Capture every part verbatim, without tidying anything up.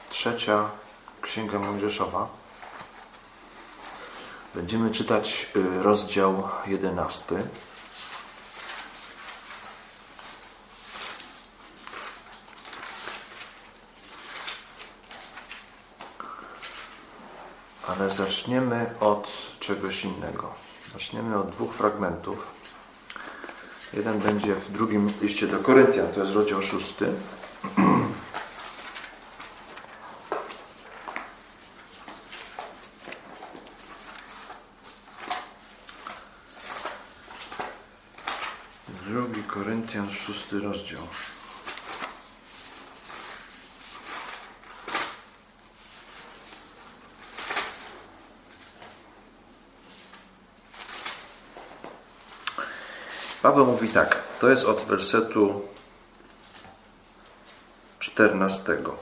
Trzecia Księga Mojżeszowa. Będziemy czytać rozdział jedenasty. Ale zaczniemy od czegoś innego. Zaczniemy od dwóch fragmentów. Jeden będzie w drugim liście do Koryntian, to jest rozdział szósty. Drugi Koryntian, szósty rozdział. Paweł mówi tak, to jest od wersetu czternastego.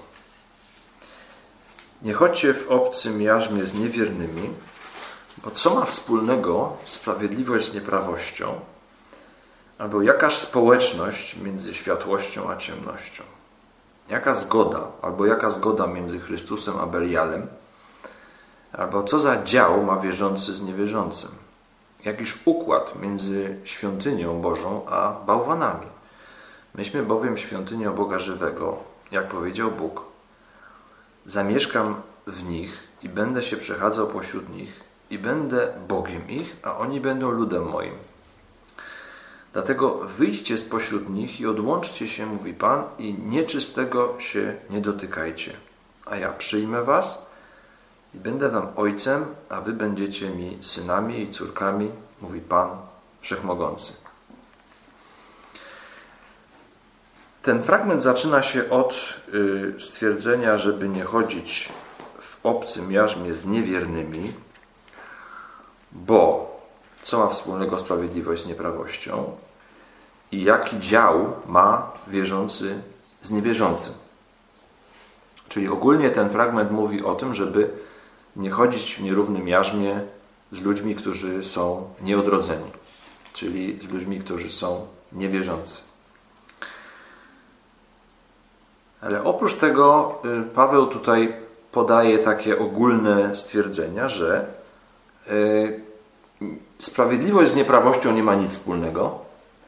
Nie chodźcie w obcym jarzmie z niewiernymi, bo co ma wspólnego sprawiedliwość z nieprawością, albo jakaż społeczność między światłością a ciemnością? Jaka zgoda, albo jaka zgoda między Chrystusem a Belialem, albo co za dział ma wierzący z niewierzącym? Jakiż układ między świątynią Bożą a bałwanami? Myśmy bowiem świątynią Boga żywego, jak powiedział Bóg. Zamieszkam w nich i będę się przechadzał pośród nich i będę Bogiem ich, a oni będą ludem moim. Dlatego wyjdźcie spośród nich i odłączcie się, mówi Pan, i nieczystego się nie dotykajcie. A ja przyjmę was i będę wam ojcem, a wy będziecie mi synami i córkami, mówi Pan Wszechmogący. Ten fragment zaczyna się od y, stwierdzenia, żeby nie chodzić w obcym jarzmie z niewiernymi, bo co ma wspólnego sprawiedliwość z nieprawością i jaki dział ma wierzący z niewierzącym. Czyli ogólnie ten fragment mówi o tym, żeby nie chodzić w nierównym jarzmie z ludźmi, którzy są nieodrodzeni, czyli z ludźmi, którzy są niewierzący. Ale oprócz tego Paweł tutaj podaje takie ogólne stwierdzenia, że sprawiedliwość z nieprawością nie ma nic wspólnego.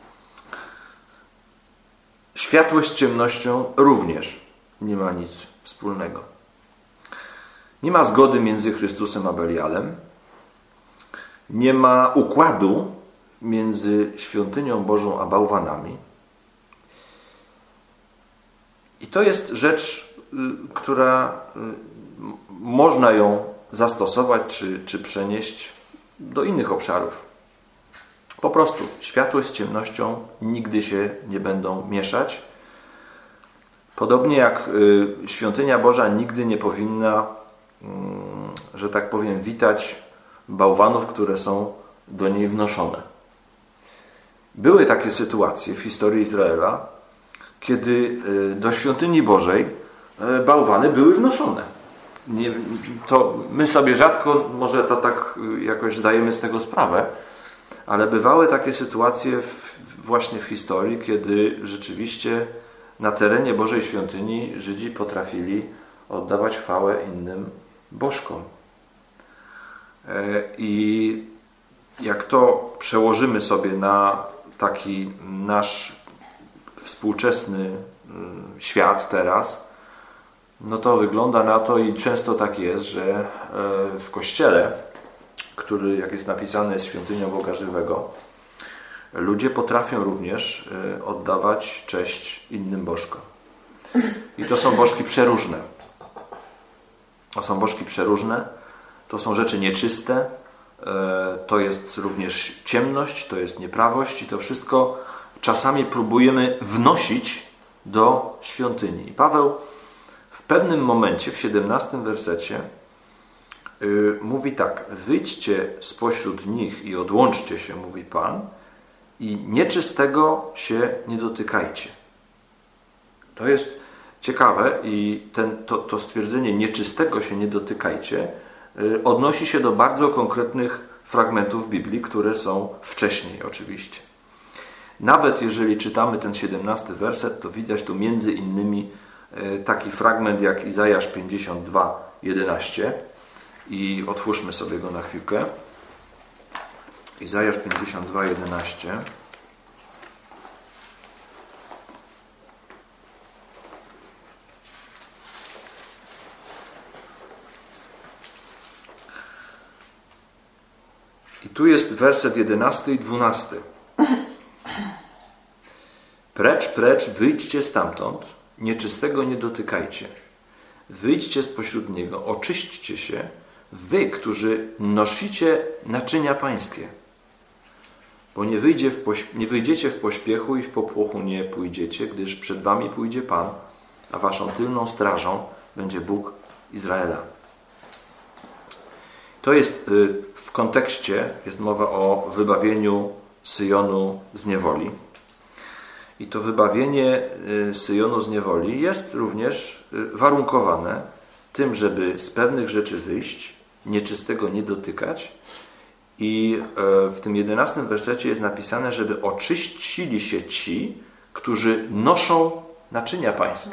Światłość z ciemnością również nie ma nic wspólnego. Nie ma zgody między Chrystusem a Belialem. Nie ma układu między świątynią Bożą a bałwanami. I to jest rzecz, która można ją zastosować czy, czy przenieść do innych obszarów. Po prostu światłość z ciemnością nigdy się nie będą mieszać. Podobnie jak y, świątynia Boża nigdy nie powinna, y, że tak powiem, witać bałwanów, które są do niej wnoszone. Były takie sytuacje w historii Izraela, kiedy y, do świątyni Bożej y, bałwany były wnoszone. Nie, to my sobie rzadko, może to tak jakoś zdajemy z tego sprawę, ale bywały takie sytuacje w, właśnie w historii, kiedy rzeczywiście na terenie Bożej Świątyni Żydzi potrafili oddawać chwałę innym bożkom. I jak to przełożymy sobie na taki nasz współczesny świat teraz, no to wygląda na to i często tak jest, że w kościele, który, jak jest napisane, jest świątynią Boga żywego, ludzie potrafią również oddawać cześć innym bożkom. I to są bożki przeróżne. To są bożki przeróżne, to są rzeczy nieczyste, to jest również ciemność, to jest nieprawość i to wszystko czasami próbujemy wnosić do świątyni. I Paweł w pewnym momencie, w siedemnastym wersecie, yy, mówi tak: wyjdźcie spośród nich i odłączcie się, mówi Pan, i nieczystego się nie dotykajcie. To jest ciekawe i ten, to, to stwierdzenie nieczystego się nie dotykajcie yy, odnosi się do bardzo konkretnych fragmentów Biblii, które są wcześniej oczywiście. Nawet jeżeli czytamy ten siedemnasty werset, to widać tu między innymi taki fragment jak Izajasz pięćdziesiąt dwa, jedenaście i otwórzmy sobie go na chwilkę. Izajasz pięćdziesiąt dwa, jedenaście. I tu jest werset jedenasty i dwunasty. Precz, precz, wyjdźcie stamtąd, nieczystego nie dotykajcie. Wyjdźcie spośród niego, oczyśćcie się, wy, którzy nosicie naczynia pańskie. Bo nie, wyjdzie w pośp- nie wyjdziecie w pośpiechu i w popłochu nie pójdziecie, gdyż przed wami pójdzie Pan, a waszą tylną strażą będzie Bóg Izraela. To jest w kontekście, jest mowa o wybawieniu Syjonu z niewoli. I to wybawienie Syjonu z niewoli jest również warunkowane tym, żeby z pewnych rzeczy wyjść, nieczystego nie dotykać. I w tym jedenastym wersecie jest napisane, żeby oczyścili się ci, którzy noszą naczynia pańskie.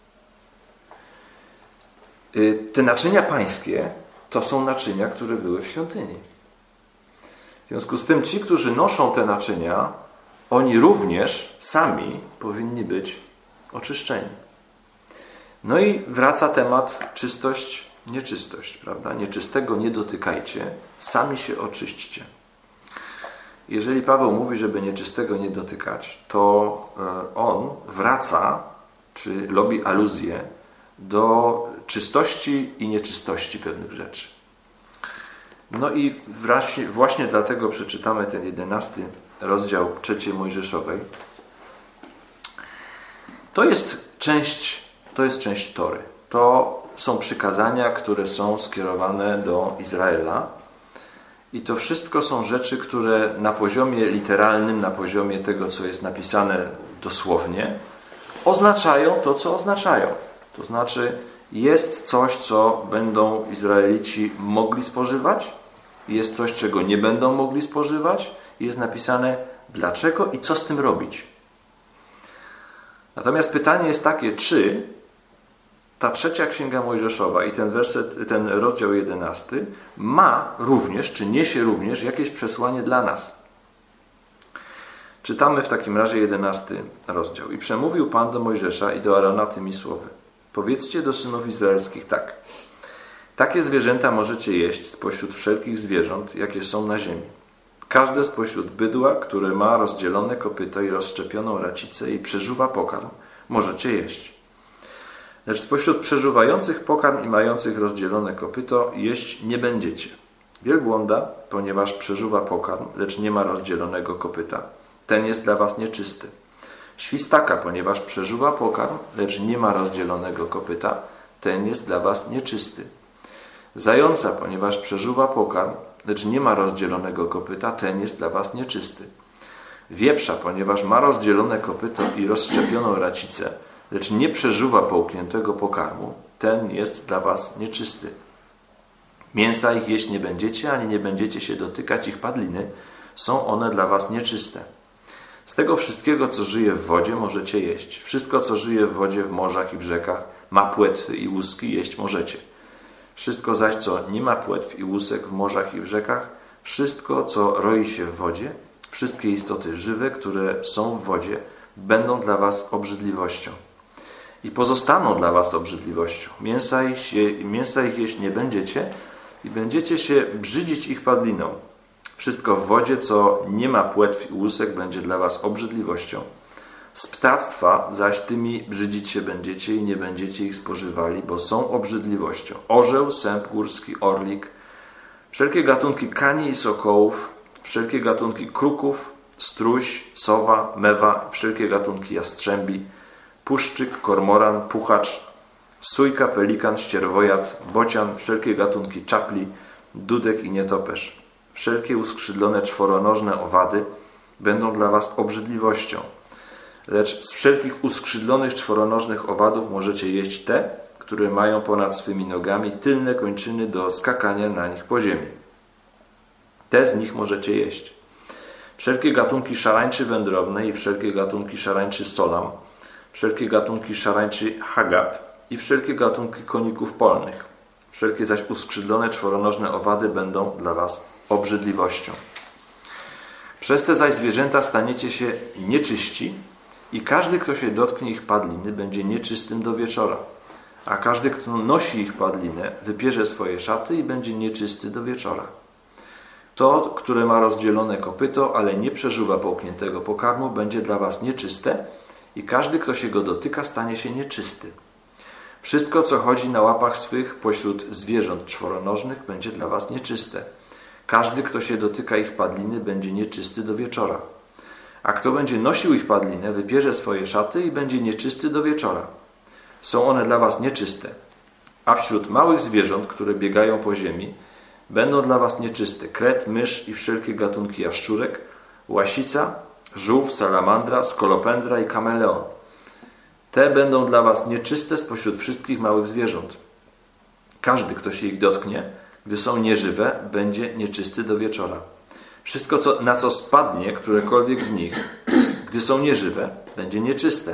Te naczynia pańskie to są naczynia, które były w świątyni. W związku z tym ci, którzy noszą te naczynia, oni również sami powinni być oczyszczeni. No i wraca temat czystość, nieczystość, prawda? Nieczystego nie dotykajcie, sami się oczyśćcie. Jeżeli Paweł mówi, żeby nieczystego nie dotykać, to on wraca, czy robi aluzję do czystości i nieczystości pewnych rzeczy. No i właśnie, właśnie dlatego przeczytamy ten jedenasty rozdział trzeciej Mojżeszowej. To jest część, to jest część Tory. To są przykazania, które są skierowane do Izraela. I to wszystko są rzeczy, które na poziomie literalnym, na poziomie tego, co jest napisane dosłownie, oznaczają to, co oznaczają. To znaczy, jest coś, co będą Izraelici mogli spożywać, jest coś, czego nie będą mogli spożywać, i jest napisane, dlaczego i co z tym robić. Natomiast pytanie jest takie, czy ta trzecia Księga Mojżeszowa i ten werset, ten rozdział jedenasty ma również, czy niesie również jakieś przesłanie dla nas. Czytamy w takim razie jedenasty rozdział. I przemówił Pan do Mojżesza i do Aarona tymi słowy. Powiedzcie do synów izraelskich tak. Takie zwierzęta możecie jeść spośród wszelkich zwierząt, jakie są na ziemi. Każde spośród bydła, które ma rozdzielone kopyto i rozszczepioną racicę i przeżuwa pokarm, możecie jeść. Lecz spośród przeżuwających pokarm i mających rozdzielone kopyto jeść nie będziecie. Wielbłąda, ponieważ przeżuwa pokarm, lecz nie ma rozdzielonego kopyta. Ten jest dla was nieczysty. Świstaka, ponieważ przeżuwa pokarm, lecz nie ma rozdzielonego kopyta. Ten jest dla was nieczysty. Zająca, ponieważ przeżuwa pokarm, lecz nie ma rozdzielonego kopyta. Ten jest dla was nieczysty. Wieprza, ponieważ ma rozdzielone kopyto i rozszczepioną racicę, lecz nie przeżuwa połkniętego pokarmu. Ten jest dla was nieczysty. Mięsa ich jeść nie będziecie, ani nie będziecie się dotykać ich padliny. Są one dla was nieczyste. Z tego wszystkiego, co żyje w wodzie, możecie jeść. Wszystko, co żyje w wodzie, w morzach i w rzekach, ma płetwy i łuski, jeść możecie. Wszystko zaś, co nie ma płetw i łusek w morzach i w rzekach, wszystko, co roi się w wodzie, wszystkie istoty żywe, które są w wodzie, będą dla was obrzydliwością. I pozostaną dla was obrzydliwością. Mięsa ich, je, mięsa ich jeść nie będziecie i będziecie się brzydzić ich padliną. Wszystko w wodzie, co nie ma płetw i łusek, będzie dla was obrzydliwością. Z ptactwa zaś tymi brzydzić się będziecie i nie będziecie ich spożywali, bo są obrzydliwością. Orzeł, sęp górski, orlik, wszelkie gatunki kani i sokołów, wszelkie gatunki kruków, struś, sowa, mewa, wszelkie gatunki jastrzębi, puszczyk, kormoran, puchacz, sójka, pelikan, ścierwojad, bocian, wszelkie gatunki czapli, dudek i nietoperz. Wszelkie uskrzydlone czworonożne owady będą dla was obrzydliwością. Lecz z wszelkich uskrzydlonych czworonożnych owadów możecie jeść te, które mają ponad swymi nogami tylne kończyny do skakania na nich po ziemi. Te z nich możecie jeść. Wszelkie gatunki szarańczy wędrownej i wszelkie gatunki szarańczy solam, wszelkie gatunki szarańczy hagab i wszelkie gatunki koników polnych. Wszelkie zaś uskrzydlone czworonożne owady będą dla was obrzydliwością. Przez te zaś zwierzęta staniecie się nieczyści i każdy, kto się dotknie ich padliny, będzie nieczystym do wieczora. A każdy, kto nosi ich padlinę, wypierze swoje szaty i będzie nieczysty do wieczora. To, które ma rozdzielone kopyto, ale nie przeżuwa połkniętego pokarmu, będzie dla was nieczyste i każdy, kto się go dotyka, stanie się nieczysty. Wszystko, co chodzi na łapach swych pośród zwierząt czworonożnych, będzie dla was nieczyste. Każdy, kto się dotyka ich padliny, będzie nieczysty do wieczora. A kto będzie nosił ich padlinę, wypierze swoje szaty i będzie nieczysty do wieczora. Są one dla was nieczyste. A wśród małych zwierząt, które biegają po ziemi, będą dla was nieczyste kret, mysz i wszelkie gatunki jaszczurek, łasica, żółw, salamandra, skolopendra i kameleon. Te będą dla was nieczyste spośród wszystkich małych zwierząt. Każdy, kto się ich dotknie, gdy są nieżywe, będzie nieczysty do wieczora. Wszystko, co, na co spadnie którekolwiek z nich, gdy są nieżywe, będzie nieczyste.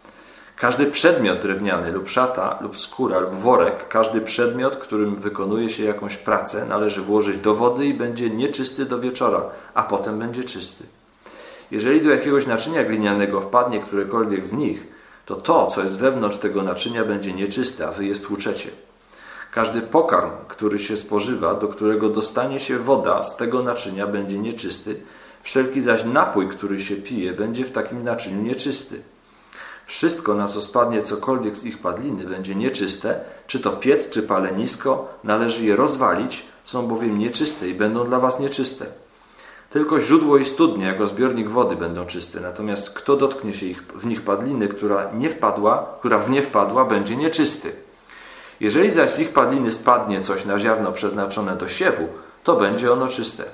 Każdy przedmiot drewniany lub szata, lub skóra, lub worek, każdy przedmiot, którym wykonuje się jakąś pracę, należy włożyć do wody i będzie nieczysty do wieczora, a potem będzie czysty. Jeżeli do jakiegoś naczynia glinianego wpadnie którekolwiek z nich, to to, co jest wewnątrz tego naczynia, będzie nieczyste, a wy je stłuczecie. Każdy pokarm, który się spożywa, do którego dostanie się woda z tego naczynia, będzie nieczysty, wszelki zaś napój, który się pije, będzie w takim naczyniu nieczysty. Wszystko, na co spadnie cokolwiek z ich padliny, będzie nieczyste, czy to piec, czy palenisko, należy je rozwalić, są bowiem nieczyste i będą dla was nieczyste. Tylko źródło i studnia, jako zbiornik wody, będą czyste, natomiast kto dotknie się ich, w nich padliny, która nie wpadła, która w nie wpadła, będzie nieczysty. Jeżeli zaś z ich padliny spadnie coś na ziarno przeznaczone do siewu, to będzie ono czyste.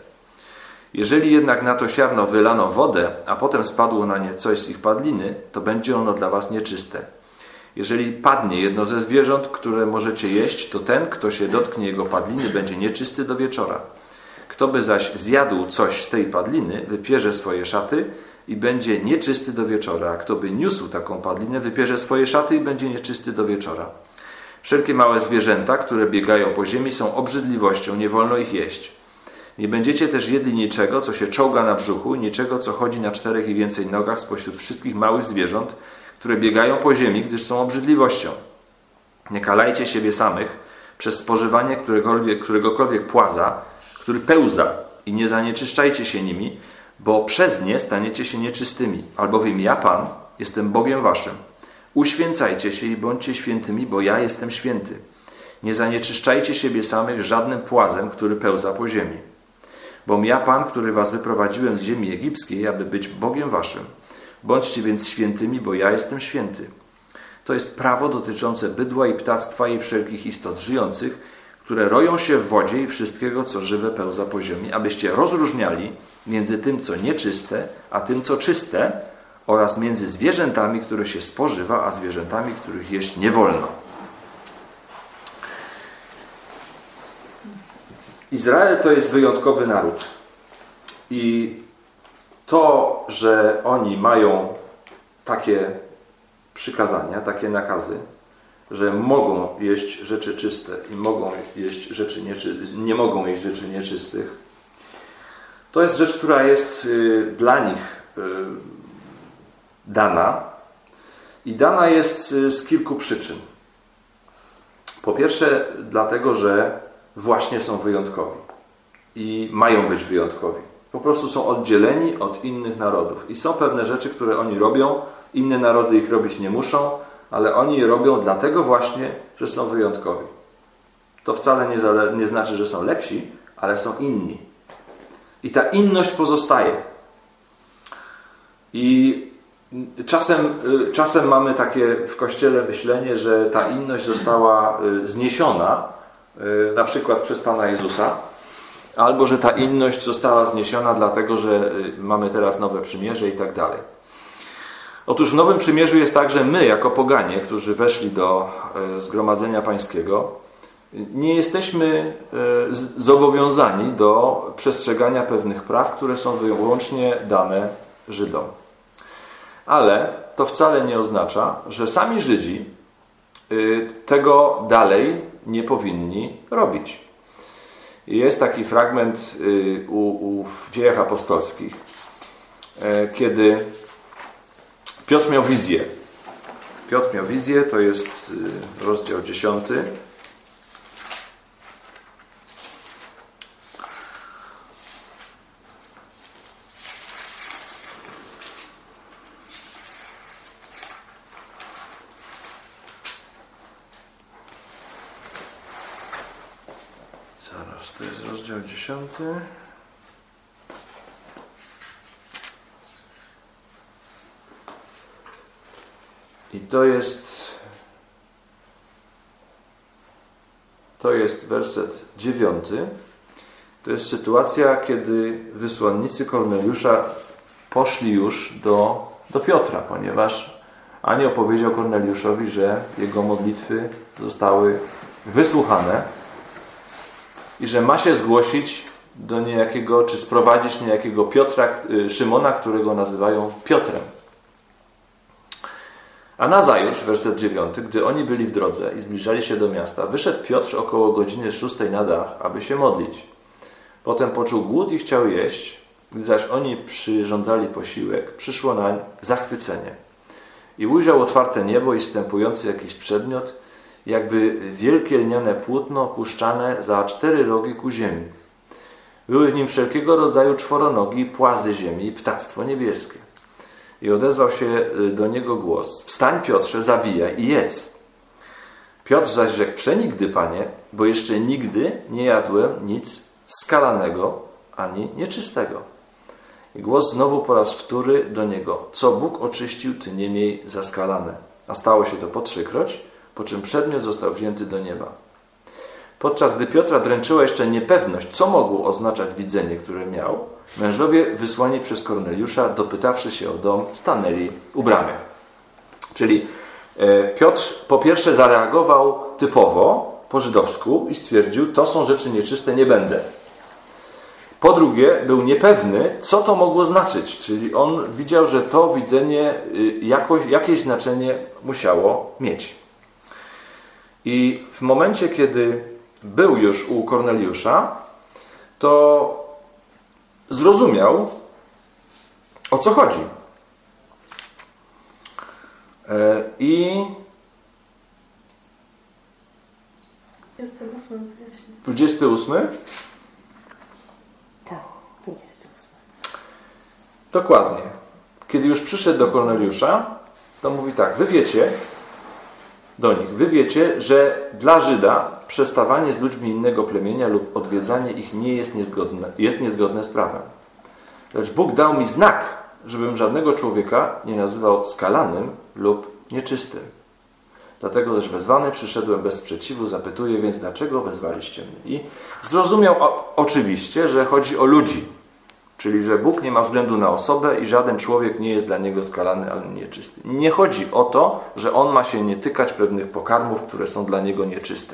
Jeżeli jednak na to ziarno wylano wodę, a potem spadło na nie coś z ich padliny, to będzie ono dla was nieczyste. Jeżeli padnie jedno ze zwierząt, które możecie jeść, to ten, kto się dotknie jego padliny, będzie nieczysty do wieczora. Kto by zaś zjadł coś z tej padliny, wypierze swoje szaty i będzie nieczysty do wieczora. A kto by niósł taką padlinę, wypierze swoje szaty i będzie nieczysty do wieczora. Wszelkie małe zwierzęta, które biegają po ziemi, są obrzydliwością, nie wolno ich jeść. Nie będziecie też jedli niczego, co się czołga na brzuchu, niczego, co chodzi na czterech i więcej nogach spośród wszystkich małych zwierząt, które biegają po ziemi, gdyż są obrzydliwością. Nie kalajcie siebie samych przez spożywanie któregokolwiek, któregokolwiek płaza, który pełza, i nie zanieczyszczajcie się nimi, bo przez nie staniecie się nieczystymi, albowiem ja, Pan, jestem Bogiem waszym. Uświęcajcie się i bądźcie świętymi, bo ja jestem święty. Nie zanieczyszczajcie siebie samych żadnym płazem, który pełza po ziemi. Bom ja, Pan, który was wyprowadziłem z ziemi egipskiej, aby być Bogiem waszym. Bądźcie więc świętymi, bo ja jestem święty. To jest prawo dotyczące bydła i ptactwa i wszelkich istot żyjących, które roją się w wodzie i wszystkiego, co żywe pełza po ziemi, abyście rozróżniali między tym, co nieczyste, a tym, co czyste, oraz między zwierzętami, które się spożywa, a zwierzętami, których jeść nie wolno. Izrael to jest wyjątkowy naród. I to, że oni mają takie przykazania, takie nakazy, że mogą jeść rzeczy czyste i mogą jeść rzeczy nieczy... nie mogą jeść rzeczy nieczystych, to jest rzecz, która jest y, dla nich y, dana i dana jest y, z kilku przyczyn. Po pierwsze dlatego, że właśnie są wyjątkowi i mają być wyjątkowi. Po prostu są oddzieleni od innych narodów i są pewne rzeczy, które oni robią, inne narody ich robić nie muszą, ale oni je robią dlatego właśnie, że są wyjątkowi. To wcale nie, zale- nie znaczy, że są lepsi, ale są inni. I ta inność pozostaje. I czasem, czasem mamy takie w Kościele myślenie, że ta inność została zniesiona, na przykład przez Pana Jezusa, albo że ta inność została zniesiona dlatego, że mamy teraz nowe przymierze i tak dalej. Otóż w Nowym Przymierzu jest tak, że my jako poganie, którzy weszli do Zgromadzenia Pańskiego, nie jesteśmy zobowiązani do przestrzegania pewnych praw, które są wyłącznie dane Żydom. Ale to wcale nie oznacza, że sami Żydzi tego dalej nie powinni robić. Jest taki fragment u, u, w Dziejach Apostolskich, kiedy Piotr miał wizję. Piotr miał wizję, to jest rozdział dziesiąty. Zaraz, to jest rozdział dziesiąty. I to jest to jest werset dziewiąty. To jest sytuacja, kiedy wysłannicy Korneliusza poszli już do, do Piotra, ponieważ anioł powiedział Korneliuszowi, że jego modlitwy zostały wysłuchane i że ma się zgłosić do niejakiego, czy sprowadzić niejakiego Piotra, Szymona, którego nazywają Piotrem. A nazajutrz, werset dziewiąty, gdy oni byli w drodze i zbliżali się do miasta, wyszedł Piotr około godziny szóstej na dach, aby się modlić. Potem poczuł głód i chciał jeść. Gdy zaś oni przyrządzali posiłek, przyszło nań zachwycenie. I ujrzał otwarte niebo i wstępujący jakiś przedmiot, jakby wielkie lniane płótno puszczane za cztery rogi ku ziemi. Były w nim wszelkiego rodzaju czworonogi, płazy ziemi i ptactwo niebieskie. I odezwał się do niego głos: wstań, Piotrze, zabijaj i jedz. Piotr zaś rzekł: przenigdy, Panie, bo jeszcze nigdy nie jadłem nic skalanego ani nieczystego. I głos znowu po raz wtóry do niego: co Bóg oczyścił, ty nie miej za skalane. A stało się to po trzykroć, po czym przedmiot został wzięty do nieba. Podczas gdy Piotra dręczyła jeszcze niepewność, co mogło oznaczać widzenie, które miał, mężowie wysłani przez Korneliusza, dopytawszy się o dom, stanęli u bramy. Czyli Piotr po pierwsze zareagował typowo, po żydowsku i stwierdził: to są rzeczy nieczyste, nie będę. Po drugie, był niepewny, co to mogło znaczyć, czyli on widział, że to widzenie jakoś, jakieś znaczenie musiało mieć. I w momencie, kiedy był już u Korneliusza, to zrozumiał, o co chodzi. I dwudziesty ósmy? Tak, dwudziesty ósmy. Dokładnie. Kiedy już przyszedł do Korneliusza, to mówi tak: wy wiecie, do nich, wy wiecie, że dla Żyda przestawanie z ludźmi innego plemienia lub odwiedzanie ich nie jest niezgodne, jest niezgodne z prawem. Lecz Bóg dał mi znak, żebym żadnego człowieka nie nazywał skalanym lub nieczystym. Dlatego też wezwany przyszedłem bez sprzeciwu, zapytuję więc, dlaczego wezwaliście mnie? I zrozumiał o, oczywiście, że chodzi o ludzi, czyli że Bóg nie ma względu na osobę i żaden człowiek nie jest dla niego skalany, ale nieczysty. Nie chodzi o to, że on ma się nie tykać pewnych pokarmów, które są dla niego nieczyste.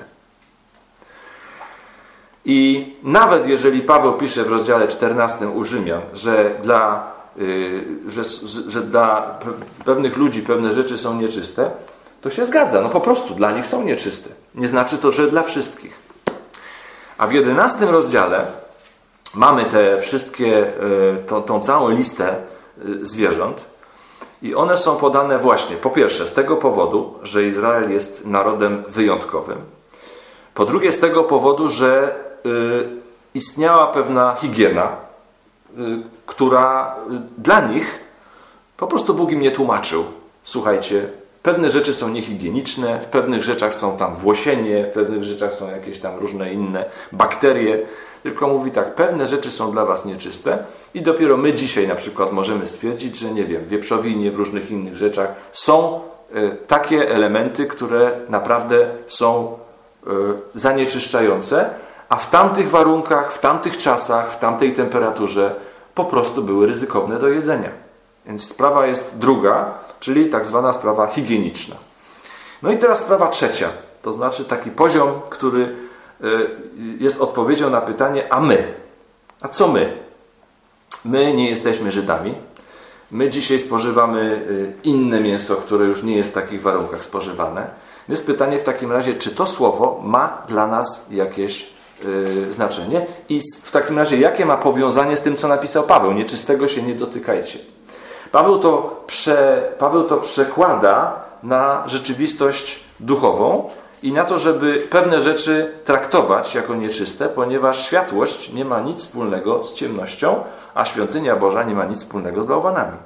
I nawet jeżeli Paweł pisze w rozdziale czternastym u Rzymian, że dla, yy, że, że dla pewnych ludzi pewne rzeczy są nieczyste, to się zgadza. No po prostu dla nich są nieczyste. Nie znaczy to, że dla wszystkich. A w jedenastym rozdziale mamy te wszystkie, yy, tą, tą całą listę yy, zwierząt i one są podane właśnie, po pierwsze z tego powodu, że Izrael jest narodem wyjątkowym. Po drugie z tego powodu, że y, istniała pewna higiena, y, która y, dla nich po prostu Bóg im nie tłumaczył. Słuchajcie, pewne rzeczy są niehigieniczne, w pewnych rzeczach są tam włosienie, w pewnych rzeczach są jakieś tam różne inne bakterie. Tylko mówi tak: pewne rzeczy są dla was nieczyste i dopiero my dzisiaj na przykład możemy stwierdzić, że nie wiem, w wieprzowinie, w różnych innych rzeczach są y, takie elementy, które naprawdę są zanieczyszczające, a w tamtych warunkach, w tamtych czasach, w tamtej temperaturze po prostu były ryzykowne do jedzenia. Więc sprawa jest druga, czyli tak zwana sprawa higieniczna. No i teraz sprawa trzecia, to znaczy taki poziom, który jest odpowiedzią na pytanie: a my? A co my? My nie jesteśmy Żydami, My dzisiaj spożywamy inne mięso, które już nie jest w takich warunkach spożywane. Jest pytanie w takim razie, czy to słowo ma dla nas jakieś yy, znaczenie i w takim razie jakie ma powiązanie z tym, co napisał Paweł. Nieczystego się nie dotykajcie. Paweł to, prze, Paweł to przekłada na rzeczywistość duchową i na to, żeby pewne rzeczy traktować jako nieczyste, ponieważ światłość nie ma nic wspólnego z ciemnością, a świątynia Boża nie ma nic wspólnego z bałwanami.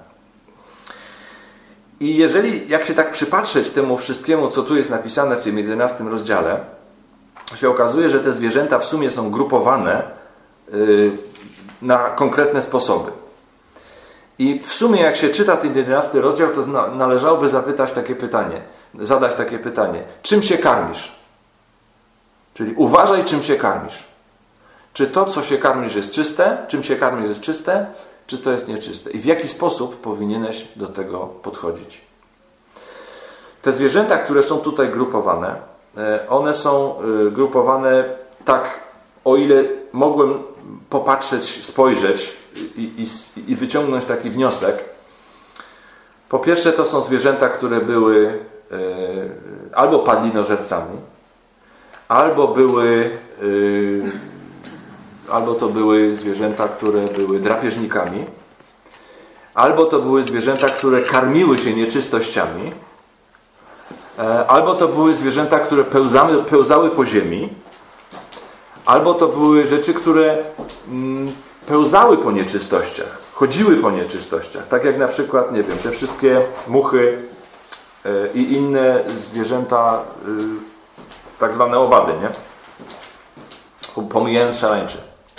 I jeżeli, jak się tak przypatrzeć temu wszystkiemu, co tu jest napisane w tym jedenastym rozdziale, się okazuje, że te zwierzęta w sumie są grupowane yy, na konkretne sposoby. I w sumie jak się czyta ten jedenasty rozdział, to na, należałoby zapytać takie pytanie, zadać takie pytanie. Czym się karmisz? Czyli uważaj, czym się karmisz. Czy to, co się karmisz, jest czyste? Czym się karmisz, jest czyste? Czy to jest nieczyste? I w jaki sposób powinieneś do tego podchodzić? Te zwierzęta, które są tutaj grupowane, one są grupowane tak, o ile mogłem popatrzeć, spojrzeć i, i, i wyciągnąć taki wniosek. Po pierwsze, to są zwierzęta, które były albo padlinożercami, albo były albo to były zwierzęta, które były drapieżnikami, albo to były zwierzęta, które karmiły się nieczystościami, albo to były zwierzęta, które pełzały, pełzały po ziemi, albo to były rzeczy, które mm, pełzały po nieczystościach, chodziły po nieczystościach. Tak jak na przykład, nie wiem, te wszystkie muchy y, i inne zwierzęta, y, tak zwane owady, nie? Pomijając szarańcze.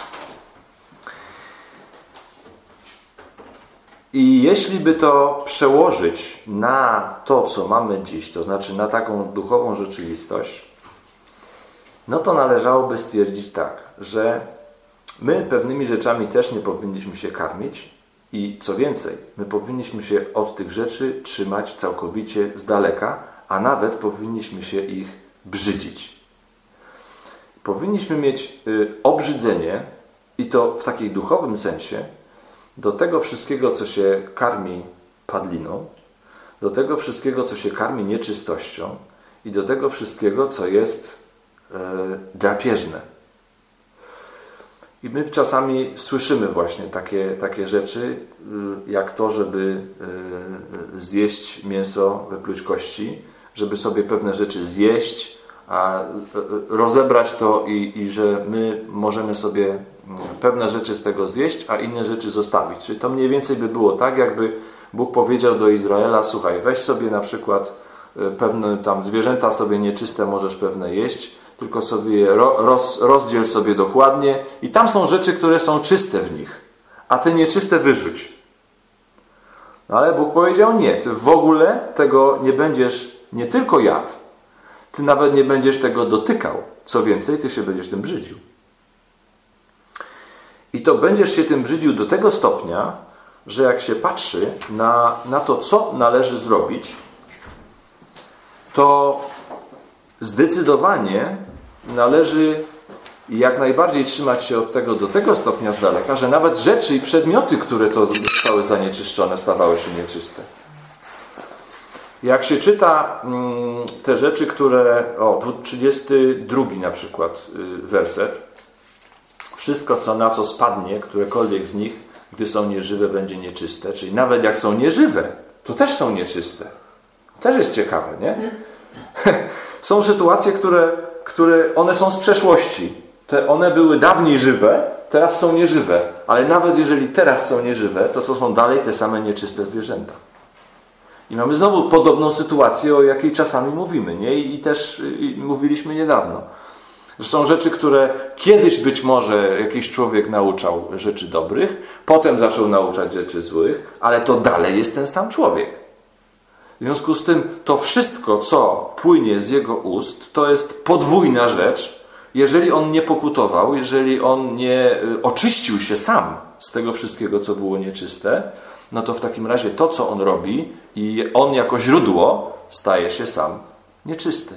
I jeśli by to przełożyć na to, co mamy dziś, to znaczy na taką duchową rzeczywistość, no to należałoby stwierdzić tak, że my pewnymi rzeczami też nie powinniśmy się karmić i co więcej, my powinniśmy się od tych rzeczy trzymać całkowicie z daleka, a nawet powinniśmy się ich brzydzić. Powinniśmy mieć y, obrzydzenie i to w takim duchowym sensie do tego wszystkiego, co się karmi padliną, do tego wszystkiego, co się karmi nieczystością i do tego wszystkiego, co jest y, drapieżne. I my czasami słyszymy właśnie takie, takie rzeczy, y, jak to, żeby y, zjeść mięso, wypluć kości, żeby sobie pewne rzeczy zjeść, a rozebrać to i, i że my możemy sobie pewne rzeczy z tego zjeść, a inne rzeczy zostawić. Czyli to mniej więcej by było tak, jakby Bóg powiedział do Izraela, słuchaj, weź sobie na przykład pewne tam zwierzęta sobie nieczyste możesz pewne jeść, tylko sobie je roz, rozdziel sobie dokładnie i tam są rzeczy, które są czyste w nich, a te nieczyste wyrzuć. No ale Bóg powiedział nie, ty w ogóle tego nie będziesz nie tylko jadł, ty nawet nie będziesz tego dotykał. Co więcej, ty się będziesz tym brzydził. I to będziesz się tym brzydził do tego stopnia, że jak się patrzy na, na to, co należy zrobić, to zdecydowanie należy jak najbardziej trzymać się od tego do tego stopnia z daleka, że nawet rzeczy i przedmioty, które to zostały zanieczyszczone, stawały się nieczyste. Jak się czyta mm, te rzeczy, które... O, trzydziesty drugi na przykład y, werset. Wszystko, co na co spadnie, którekolwiek z nich, gdy są nieżywe, będzie nieczyste. Czyli nawet jak są nieżywe, to też są nieczyste. Też jest ciekawe, nie? Są sytuacje, które, które one są z przeszłości. Te one były dawniej żywe, teraz są nieżywe. Ale nawet jeżeli teraz są nieżywe, to to są dalej te same nieczyste zwierzęta. I mamy znowu podobną sytuację, o jakiej czasami mówimy, nie? I, i też i mówiliśmy niedawno. Są rzeczy, które kiedyś być może jakiś człowiek nauczał rzeczy dobrych, potem zaczął nauczać rzeczy złych, ale to dalej jest ten sam człowiek. W związku z tym to wszystko, co płynie z jego ust, to jest podwójna rzecz. Jeżeli on nie pokutował, jeżeli on nie oczyścił się sam z tego wszystkiego, co było nieczyste, no to w takim razie to, co on robi i on jako źródło staje się sam nieczysty.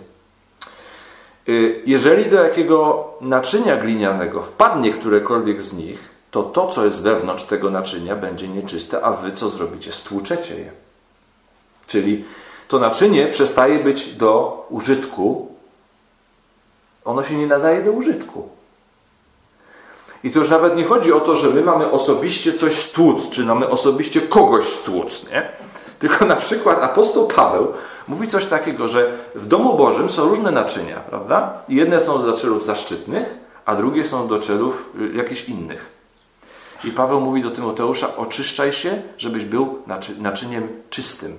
Jeżeli do jakiego naczynia glinianego wpadnie którekolwiek z nich, to to, co jest wewnątrz tego naczynia, będzie nieczyste, a wy co zrobicie? Stłuczecie je. Czyli to naczynie przestaje być do użytku. Ono się nie nadaje do użytku. I to już nawet nie chodzi o to, że my mamy osobiście coś stłuc, czy mamy osobiście kogoś stłuc, nie? Tylko na przykład apostoł Paweł mówi coś takiego, że w domu Bożym są różne naczynia, prawda? I jedne są do celów zaszczytnych, a drugie są do celów jakichś innych. I Paweł mówi do Tymoteusza, oczyszczaj się, żebyś był naczy- naczyniem czystym.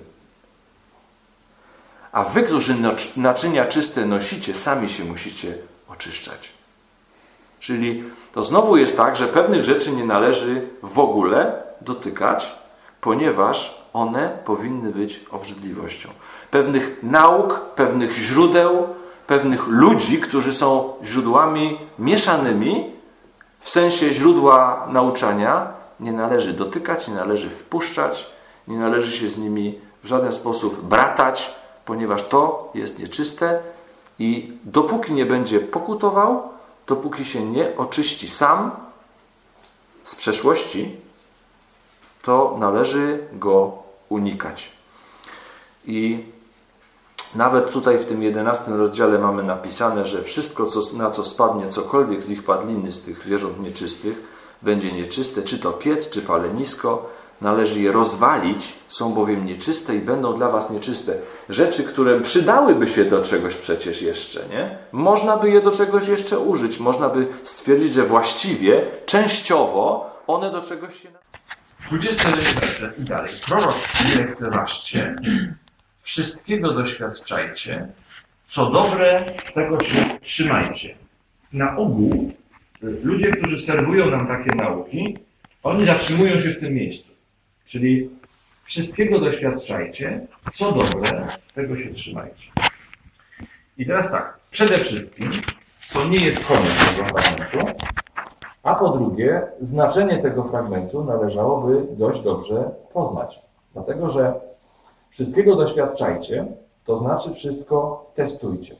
A wy, którzy naczynia czyste nosicie, sami się musicie oczyszczać. Czyli to znowu jest tak, że pewnych rzeczy nie należy w ogóle dotykać, ponieważ one powinny być obrzydliwością. Pewnych nauk, pewnych źródeł, pewnych ludzi, którzy są źródłami mieszanymi, w sensie źródła nauczania, nie należy dotykać, nie należy wpuszczać, nie należy się z nimi w żaden sposób bratać, ponieważ to jest nieczyste i dopóki nie będzie pokutował, dopóki się nie oczyści sam z przeszłości, to należy go unikać. I nawet tutaj w tym jedenastym rozdziale mamy napisane, że wszystko, co, na co spadnie cokolwiek z ich padliny, z tych zwierząt nieczystych, będzie nieczyste, czy to piec, czy palenisko, należy je rozwalić, są bowiem nieczyste i będą dla was nieczyste. Rzeczy, które przydałyby się do czegoś przecież jeszcze, nie? Można by je do czegoś jeszcze użyć. Można by stwierdzić, że właściwie, częściowo, one do czegoś się... dwudziesty werset i dalej. Prorok nie lekceważcie, wszystkiego doświadczajcie, co dobre, tego się trzymajcie. Na ogół ludzie, którzy serwują nam takie nauki, oni zatrzymują się w tym miejscu. Czyli wszystkiego doświadczajcie, co dobre, tego się trzymajcie. I teraz tak, przede wszystkim to nie jest koniec tego fragmentu, a po drugie znaczenie tego fragmentu należałoby dość dobrze poznać. Dlatego, że wszystkiego doświadczajcie, to znaczy wszystko testujcie.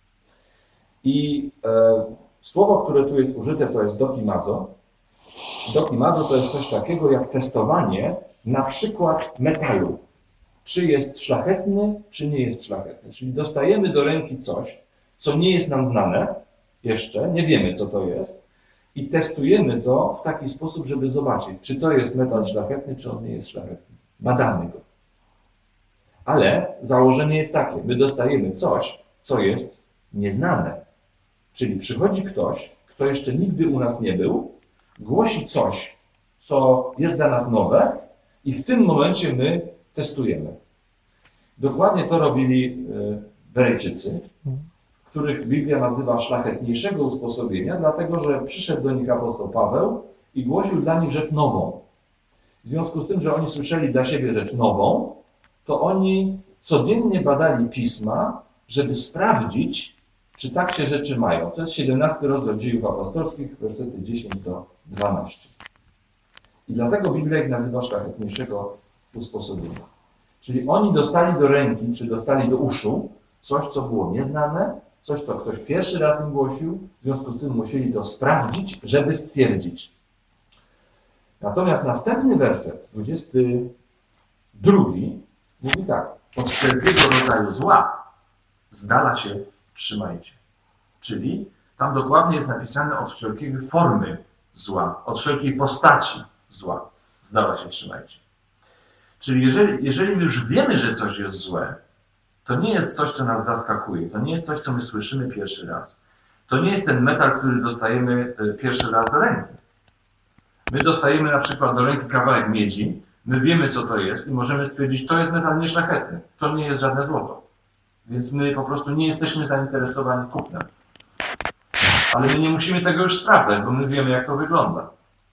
I e, słowo, które tu jest użyte, to jest dokimazo. Dokimazo to jest coś takiego jak testowanie na przykład metalu. Czy jest szlachetny, czy nie jest szlachetny. Czyli dostajemy do ręki coś, co nie jest nam znane jeszcze, nie wiemy co to jest i testujemy to w taki sposób, żeby zobaczyć, czy to jest metal szlachetny, czy on nie jest szlachetny. Badamy go. Ale założenie jest takie, my dostajemy coś, co jest nieznane. Czyli przychodzi ktoś, kto jeszcze nigdy u nas nie był, głosi coś, co jest dla nas nowe i w tym momencie my testujemy. Dokładnie to robili Berejczycy, których Biblia nazywa szlachetniejszego usposobienia, dlatego że przyszedł do nich apostoł Paweł i głosił dla nich rzecz nową. W związku z tym, że oni słyszeli dla siebie rzecz nową, to oni codziennie badali pisma, żeby sprawdzić, czy tak się rzeczy mają. To jest siedemnasty rozdział Dziejów Apostolskich, wersety dziesiąty do dwunastego. I dlatego Biblia ich nazywa szlachetniejszego usposobienia. Czyli oni dostali do ręki, czy dostali do uszu coś, co było nieznane, coś, co ktoś pierwszy raz im głosił, w związku z tym musieli to sprawdzić, żeby stwierdzić. Natomiast następny werset, dwudziesty drugi, mówi tak: od wszelkiego rodzaju zła z dala się trzymajcie. Czyli tam dokładnie jest napisane od wszelkiej formy zła, od wszelkiej postaci zła z dala się trzymajcie. Czyli jeżeli, jeżeli my już wiemy, że coś jest złe, to nie jest coś, co nas zaskakuje, to nie jest coś, co my słyszymy pierwszy raz. To nie jest ten metal, który dostajemy pierwszy raz do ręki. My dostajemy na przykład do ręki kawałek miedzi, my wiemy, co to jest i możemy stwierdzić, to jest metal nieszlachetny, to nie jest żadne złoto. Więc my po prostu nie jesteśmy zainteresowani kupnem. Ale my nie musimy tego już sprawdzać, bo my wiemy, jak to wygląda.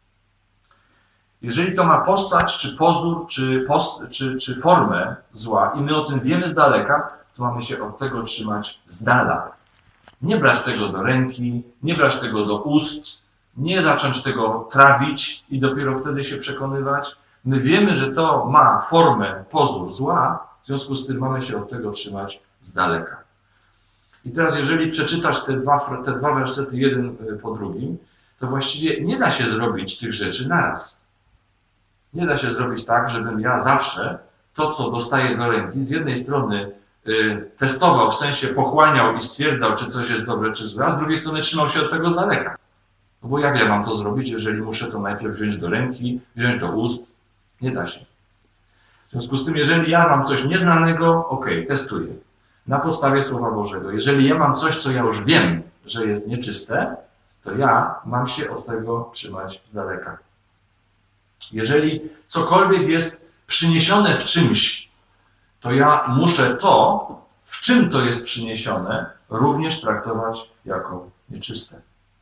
Jeżeli to ma postać, czy pozór, czy, post, czy, czy formę zła i my o tym wiemy z daleka, to mamy się od tego trzymać z dala. Nie brać tego do ręki, nie brać tego do ust, nie zacząć tego trawić i dopiero wtedy się przekonywać. My wiemy, że to ma formę, pozór zła, w związku z tym mamy się od tego trzymać z daleka. I teraz jeżeli przeczytasz te dwa, te dwa wersety jeden po drugim, to właściwie nie da się zrobić tych rzeczy naraz. Nie da się zrobić tak, żebym ja zawsze to, co dostaję do ręki, z jednej strony y, testował, w sensie pochłaniał i stwierdzał, czy coś jest dobre, czy złe, a z drugiej strony trzymał się od tego z daleka. No bo jak ja mam to zrobić, jeżeli muszę to najpierw wziąć do ręki, wziąć do ust? Nie da się. W związku z tym, jeżeli ja mam coś nieznanego, ok, testuję. Na podstawie Słowa Bożego. Jeżeli ja mam coś, co ja już wiem, że jest nieczyste, to ja mam się od tego trzymać z daleka. Jeżeli cokolwiek jest przyniesione w czymś, to ja muszę to, w czym to jest przyniesione, również traktować jako nieczyste.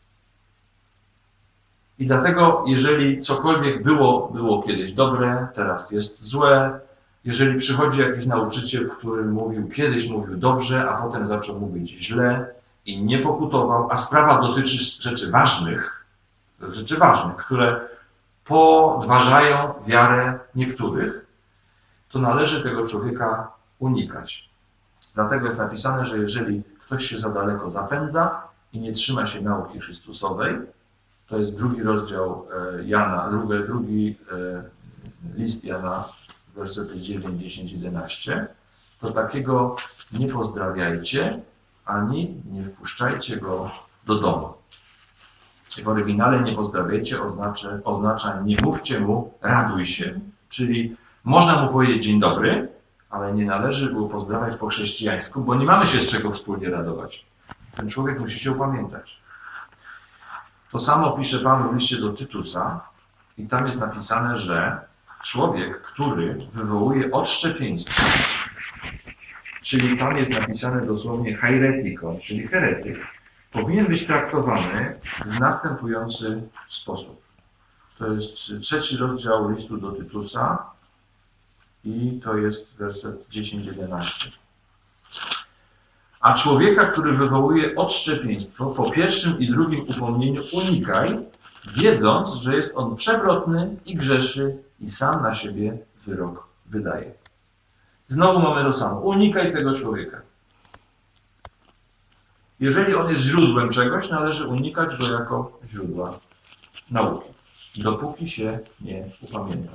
I dlatego, jeżeli cokolwiek było, było kiedyś dobre, teraz jest złe, jeżeli przychodzi jakiś nauczyciel, który mówił, kiedyś mówił dobrze, a potem zaczął mówić źle i nie pokutował, a sprawa dotyczy rzeczy ważnych, rzeczy ważnych, które podważają wiarę niektórych, to należy tego człowieka unikać. Dlatego jest napisane, że jeżeli ktoś się za daleko zapędza i nie trzyma się nauki Chrystusowej, to jest drugi rozdział Jana, drugi, drugi list Jana, wersety dziewięć, dziesięć, jedenaście, to takiego nie pozdrawiajcie, ani nie wpuszczajcie go do domu. W oryginale nie pozdrawiajcie oznacza, oznacza nie mówcie mu raduj się, czyli można mu powiedzieć dzień dobry, ale nie należy go pozdrawiać po chrześcijańsku, bo nie mamy się z czego wspólnie radować. Ten człowiek musi się upamiętać. To samo pisze Paweł w liście do Tytusa i tam jest napisane, że człowiek, który wywołuje odszczepieństwo, czyli tam jest napisane dosłownie heiretiko, czyli heretyk, powinien być traktowany w następujący sposób. To jest trzeci rozdział listu do Tytusa i to jest werset dziesięć jedenaście. A człowieka, który wywołuje odszczepieństwo, po pierwszym i drugim upomnieniu unikaj, wiedząc, że jest on przewrotny i grzeszy i sam na siebie wyrok wydaje. Znowu mamy to samo. Unikaj tego człowieka. Jeżeli on jest źródłem czegoś, należy unikać go jako źródła nauki, dopóki się nie upamięta.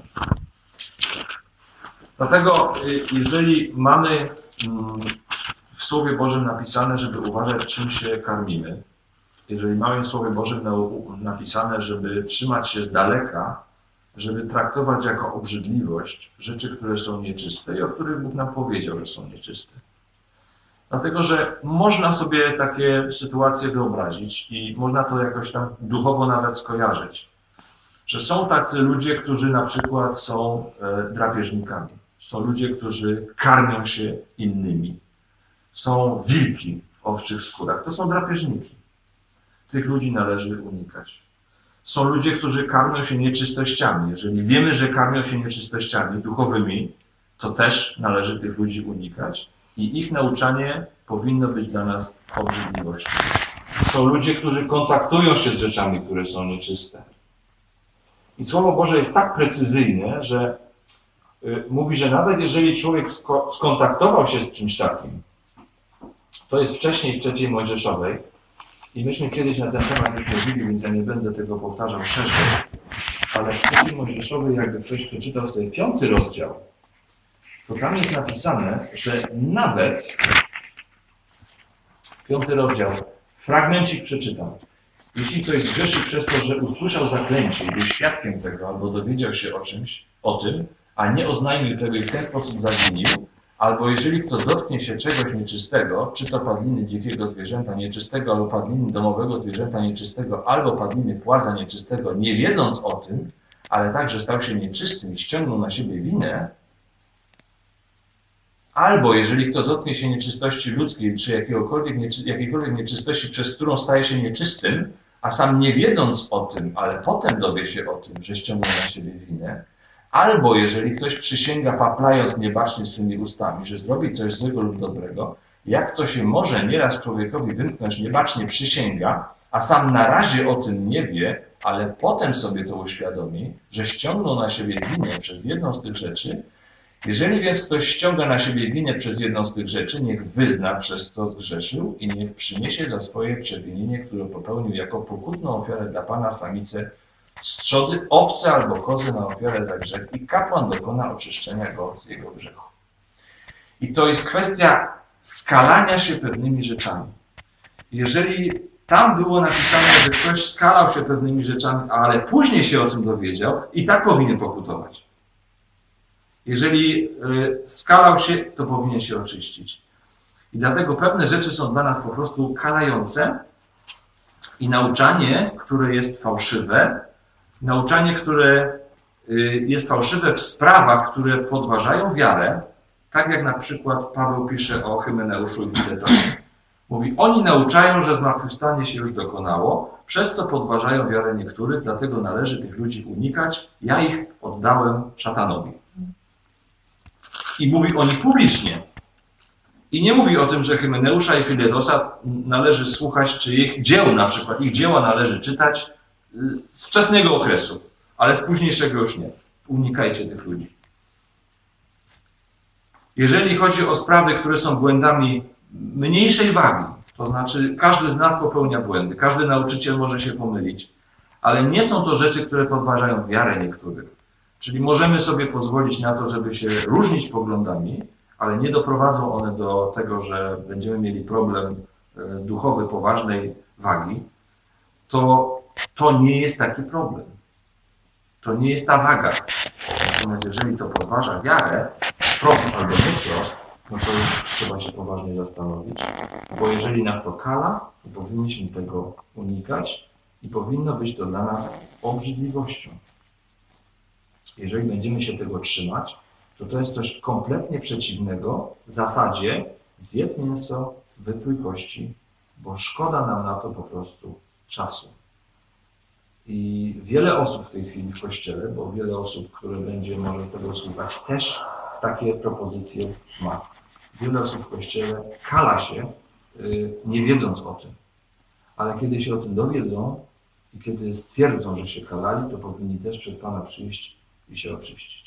Dlatego, jeżeli mamy w Słowie Bożym napisane, żeby uważać, czym się karmimy, jeżeli mamy w Słowie Bożym napisane, żeby trzymać się z daleka, żeby traktować jako obrzydliwość rzeczy, które są nieczyste i o których Bóg nam powiedział, że są nieczyste. Dlatego, że można sobie takie sytuacje wyobrazić i można to jakoś tam duchowo nawet skojarzyć, że są tacy ludzie, którzy na przykład są drapieżnikami. Są ludzie, którzy karmią się innymi. Są wilki w owczych skórach. To są drapieżniki. Tych ludzi należy unikać. Są ludzie, którzy karmią się nieczystościami. Jeżeli wiemy, że karmią się nieczystościami duchowymi, to też należy tych ludzi unikać. I ich nauczanie powinno być dla nas obrzydliwością. Są ludzie, którzy kontaktują się z rzeczami, które są nieczyste. I Słowo Boże jest tak precyzyjne, że y, mówi, że nawet jeżeli człowiek sko- skontaktował się z czymś takim, to jest wcześniej w trzeciej Mojżeszowej, i myśmy kiedyś na ten temat już mówili, więc ja nie będę tego powtarzał szerzej, ale w trzeciej Mojżeszowej, jakby ktoś przeczytał sobie piąty rozdział, to tam jest napisane, że nawet piąty rozdział, fragmencik przeczytam. Jeśli ktoś zgrzeszy przez to, że usłyszał zaklęcie i był świadkiem tego, albo dowiedział się o czymś, o tym, a nie oznajmił tego i w ten sposób zawinił, albo jeżeli kto dotknie się czegoś nieczystego, czy to padliny dzikiego zwierzęta nieczystego, albo padliny domowego zwierzęta nieczystego, albo padliny płaza nieczystego, nie wiedząc o tym, ale także stał się nieczystym i ściągnął na siebie winę, albo jeżeli kto dotknie się nieczystości ludzkiej, czy jakiegokolwiek nieczy, jakiejkolwiek nieczystości, przez którą staje się nieczystym, a sam nie wiedząc o tym, ale potem dowie się o tym, że ściągnął na siebie winę, albo jeżeli ktoś przysięga, paplając niebacznie swymi ustami, że zrobi coś złego lub dobrego, jak to się może nieraz człowiekowi wymknąć, niebacznie przysięga, a sam na razie o tym nie wie, ale potem sobie to uświadomi, że ściągnął na siebie winę przez jedną z tych rzeczy, Jeżeli więc ktoś ściąga na siebie winę przez jedną z tych rzeczy, niech wyzna, przez co zgrzeszył i niech przyniesie za swoje przewinienie, które popełnił jako pokutną ofiarę dla Pana samicę z trzody, owce albo kozy na ofiarę za grzech i kapłan dokona oczyszczenia go z jego grzechu. I to jest kwestia skalania się pewnymi rzeczami. Jeżeli tam było napisane, że ktoś skalał się pewnymi rzeczami, ale później się o tym dowiedział, i tak powinien pokutować. Jeżeli skalał się, to powinien się oczyścić. I dlatego pewne rzeczy są dla nas po prostu kalające i nauczanie, które jest fałszywe, nauczanie, które jest fałszywe w sprawach, które podważają wiarę, tak jak na przykład Paweł pisze o Hymeneuszu i Filetonie. Mówi, oni nauczają, że zmartwychwstanie się już dokonało, przez co podważają wiarę niektórych, dlatego należy tych ludzi unikać. Ja ich oddałem szatanowi. I mówi o nich publicznie. I nie mówi o tym, że Hymeneusza i Filetosa należy słuchać, czy ich dzieł na przykład, ich dzieła należy czytać z wczesnego okresu, ale z późniejszego już nie. Unikajcie tych ludzi. Jeżeli chodzi o sprawy, które są błędami mniejszej wagi, to znaczy każdy z nas popełnia błędy, każdy nauczyciel może się pomylić, ale nie są to rzeczy, które podważają wiarę niektórych. Czyli możemy sobie pozwolić na to, żeby się różnić poglądami, ale nie doprowadzą one do tego, że będziemy mieli problem duchowy poważnej wagi, to to nie jest taki problem. To nie jest ta waga. Natomiast jeżeli to podważa wiarę, wprost albo nie wprost, no to już trzeba się poważnie zastanowić. Bo jeżeli nas to kala, to powinniśmy tego unikać i powinno być to dla nas obrzydliwością. Jeżeli będziemy się tego trzymać, to to jest coś kompletnie przeciwnego zasadzie zjedz mięso, wypluj kości, bo szkoda nam na to po prostu czasu. I wiele osób w tej chwili w Kościele, bo wiele osób, które będzie może tego słuchać, też takie propozycje ma. Wiele osób w Kościele kala się, nie wiedząc o tym. Ale kiedy się o tym dowiedzą i kiedy stwierdzą, że się kalali, to powinni też przed Pana przyjść i się oczyścić.